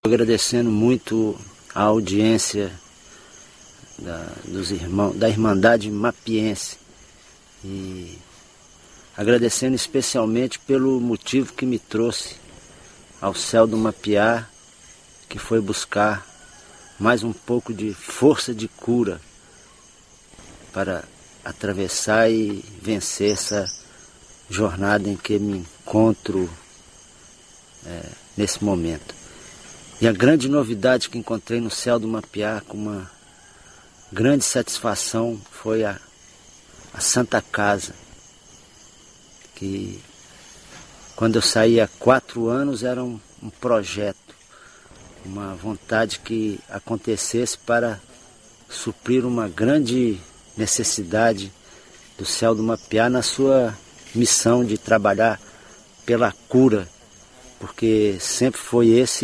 Agradecendo muito a audiência dos irmãos, da Irmandade Mapiense, e agradecendo especialmente pelo motivo que me trouxe ao céu do Mapiá, que foi buscar mais um pouco de força de cura para atravessar e vencer essa jornada em que me encontro nesse momento. E a grande novidade que encontrei no céu do Mapiá, com uma grande satisfação, foi a Santa Casa, que quando eu saí há 4 anos era um projeto, uma vontade que acontecesse para suprir uma grande necessidade do céu do Mapiá na sua missão de trabalhar pela cura, porque sempre foi esse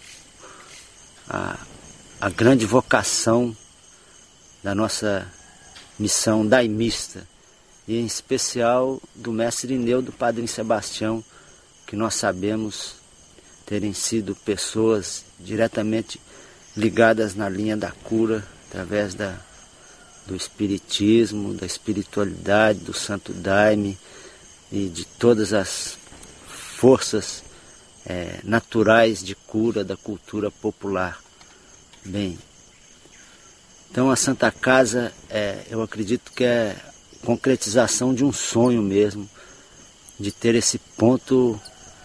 a grande vocação da nossa missão daimista, e em especial do mestre Irineu, do Padre Sebastião, que nós sabemos terem sido pessoas diretamente ligadas na linha da cura, através do espiritismo, da espiritualidade, do Santo Daime e de todas as forças naturais de cura da cultura popular. Bem, então a Santa Casa, eu acredito que é concretização de um sonho mesmo, de ter esse ponto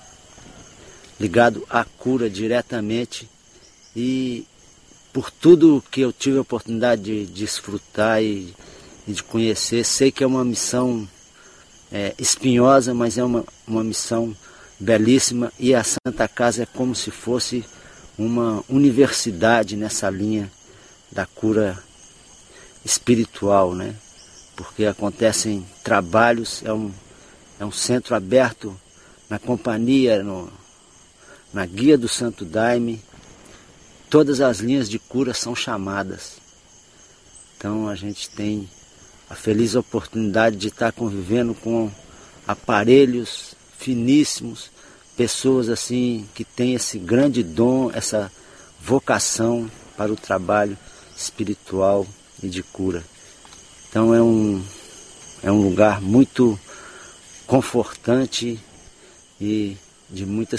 ligado à cura diretamente, e por tudo que eu tive a oportunidade de desfrutar e de conhecer, sei que é uma missão espinhosa, mas é uma missão belíssima, e a Santa Casa é como se fosse uma universidade nessa linha da cura espiritual, né? Porque acontecem trabalhos, é um centro aberto na companhia, na guia do Santo Daime. Todas as linhas de cura são chamadas. Então a gente tem a feliz oportunidade de estar convivendo com aparelhos finíssimos, pessoas assim que têm esse grande dom, essa vocação para o trabalho espiritual e de cura. Então é um lugar muito confortante e muito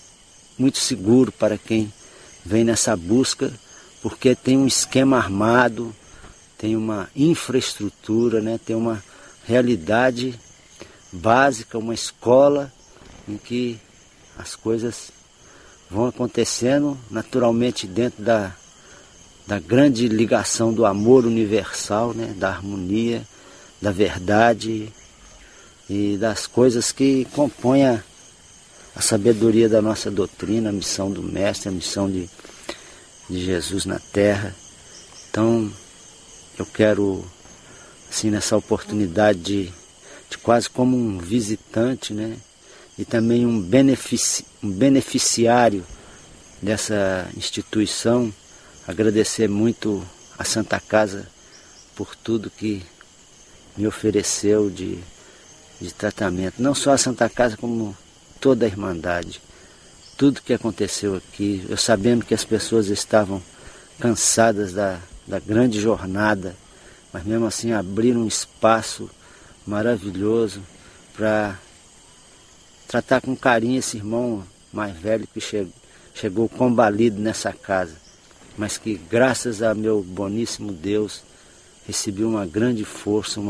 seguro para quem vem nessa busca, porque tem um esquema armado, tem uma infraestrutura, né? Tem uma realidade básica, uma escola em que as coisas vão acontecendo naturalmente dentro da grande ligação do amor universal, né? Da harmonia, da verdade e das coisas que compõem a sabedoria da nossa doutrina, a missão do Mestre, a missão de Jesus na Terra. Então eu quero, assim, nessa oportunidade de quase como um visitante, né? E também um beneficiário dessa instituição, agradecer muito a Santa Casa por tudo que me ofereceu de tratamento. Não só a Santa Casa, como toda a Irmandade. Tudo que aconteceu aqui, eu sabendo que as pessoas estavam cansadas da grande jornada, mas mesmo assim abriram um espaço maravilhoso para tratar com carinho esse irmão mais velho que chegou combalido nessa casa, mas que graças a meu boníssimo Deus recebi uma grande força,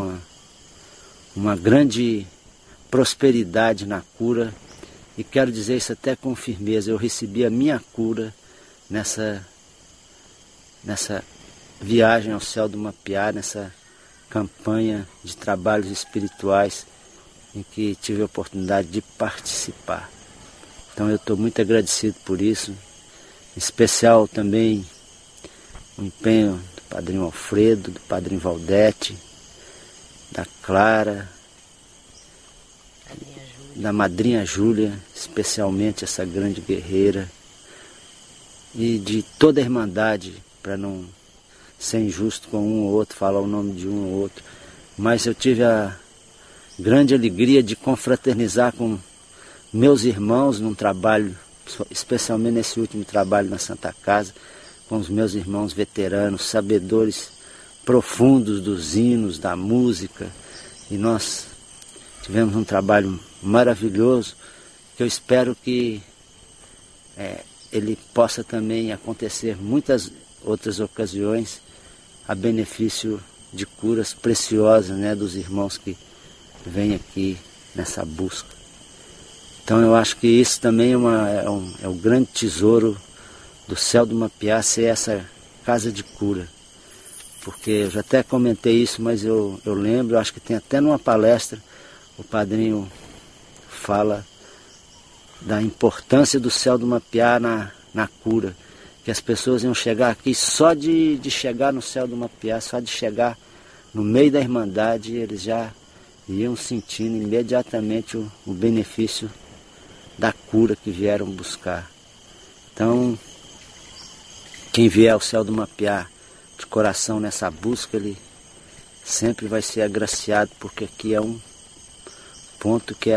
uma grande prosperidade na cura, e quero dizer isso até com firmeza, eu recebi a minha cura nessa viagem ao céu do Mapiá, nessa campanha de trabalhos espirituais em que tive a oportunidade de participar. Então eu estou muito agradecido por isso, em especial também o empenho do Padrinho Alfredo, do Padrinho Valdete, da Clara, da Madrinha Júlia, especialmente essa grande guerreira, e de toda a Irmandade, para não ser injusto com um ou outro, falar o nome de um ou outro, mas eu tive a grande alegria de confraternizar com meus irmãos num trabalho especialmente nesse último trabalho na Santa Casa, com os meus irmãos veteranos, sabedores profundos dos hinos, da música, e nós tivemos um trabalho maravilhoso, que eu espero que ele possa também acontecer muitas outras ocasiões, a benefício de curas preciosas, né, dos irmãos que vêm aqui nessa busca. Então eu acho que isso também é um grande tesouro do céu do Mapiá, ser essa casa de cura. Porque eu já até comentei isso, mas eu lembro, eu acho que tem até numa palestra, o padrinho fala da importância do céu do Mapiá na cura. Que as pessoas iam chegar aqui só de chegar no céu do Mapiá, só de chegar no meio da Irmandade, eles já iam sentindo imediatamente o benefício da cura que vieram buscar. Então, quem vier ao céu do Mapiá de coração nessa busca, ele sempre vai ser agraciado, porque aqui é um ponto que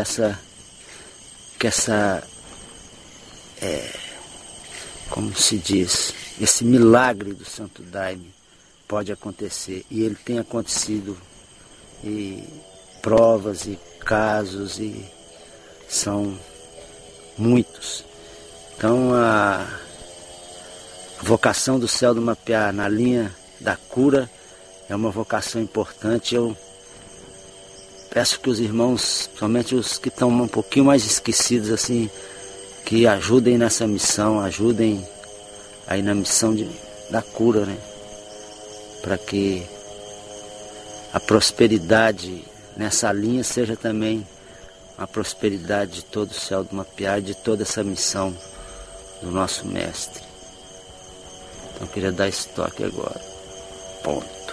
como se diz, esse milagre do Santo Daime pode acontecer. E ele tem acontecido, e provas e casos, e são muitos. Então a vocação do céu do Mapiá na linha da cura é uma vocação importante. Eu peço que os irmãos, somente os que estão um pouquinho mais esquecidos assim, que ajudem nessa missão, ajudem aí na missão da cura, né? Para que a prosperidade nessa linha seja também a prosperidade de todo o céu do Mapiá e de toda essa missão do nosso mestre. Então eu queria dar esse toque agora. Ponto.